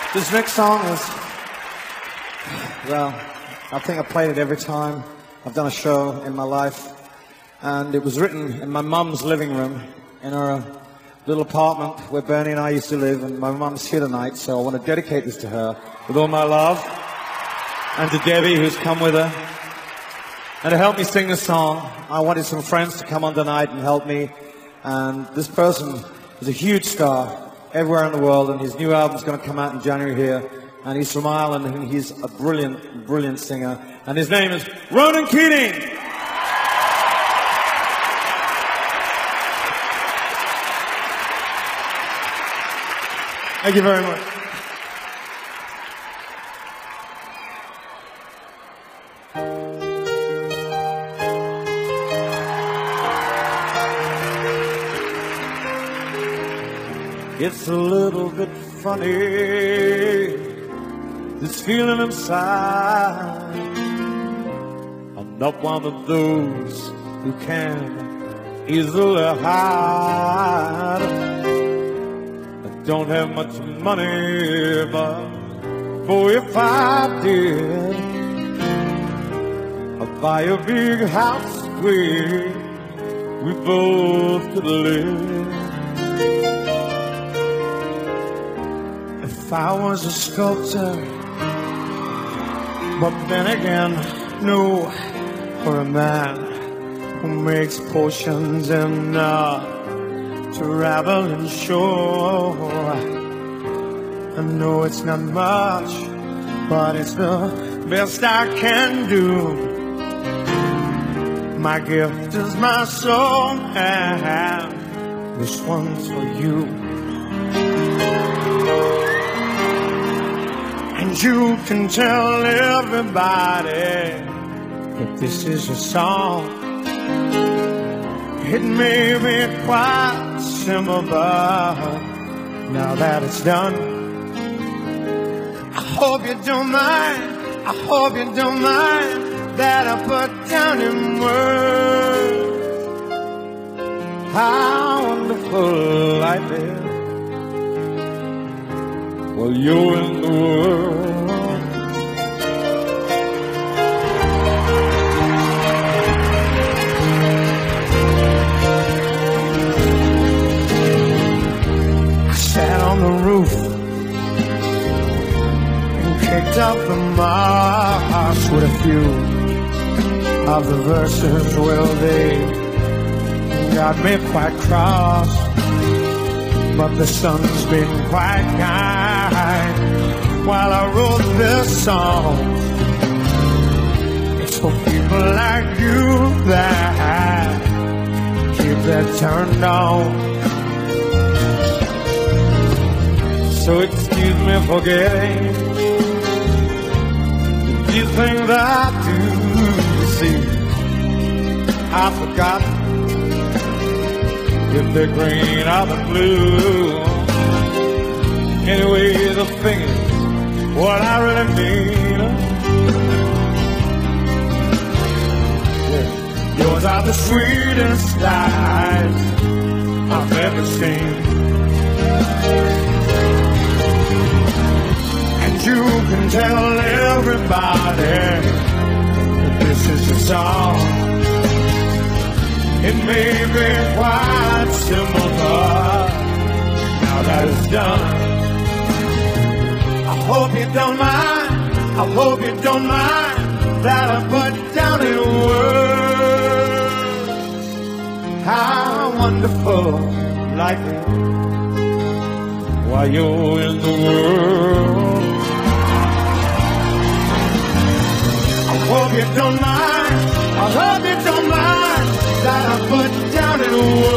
This next song is, well, I think I played it every time I've done a show in my life. And it was written in my mum's living room in her little apartment where Bernie and I used to live. And my mum's here tonight, so I want to dedicate this to her with all my love. And to Debbie, who's come with her. And to help me sing this song, I wanted some friends to come on tonight and help me. And this person is a huge star everywhere in the world, and his new album's going to come out in January here. And he's from Ireland, and he's a brilliant, brilliant singer. And his name is Ronan Keating. Thank you very much. It's a little bit funny, this feeling inside. I'm not one of those who can easily hide. I don't have much money, but for if I did, I'd buy a big house where we both could live. If I was a sculptor, but then again, no, for a man who makes potions and traveling shore. I know it's not much, but it's the best I can do. My gift is my song, and this one's for you. And you can tell everybody that this is your song. It may be quite simple, but now that it's done, I hope you don't mind, I hope you don't mind that I put down in words how wonderful life is while you're in the world. I sat on the roof and kicked up the marsh with a few of the verses. Well, they got me quite cross, but the sun's been quite kind while I wrote this song. It's for people like you that keep that turned on. So excuse me for getting these things I do. See, I forgot if they're green or the blue. Anyway, the thing is what I really mean. Yeah. Yours are the sweetest eyes I've ever seen, and you can tell everybody that this is your song. It may be quite simple, but now that it's done, I hope you don't mind, I hope you don't mind that I put down in words how wonderful life is while you're in the world. I hope you don't mind, I hope you don't mind that I put down in words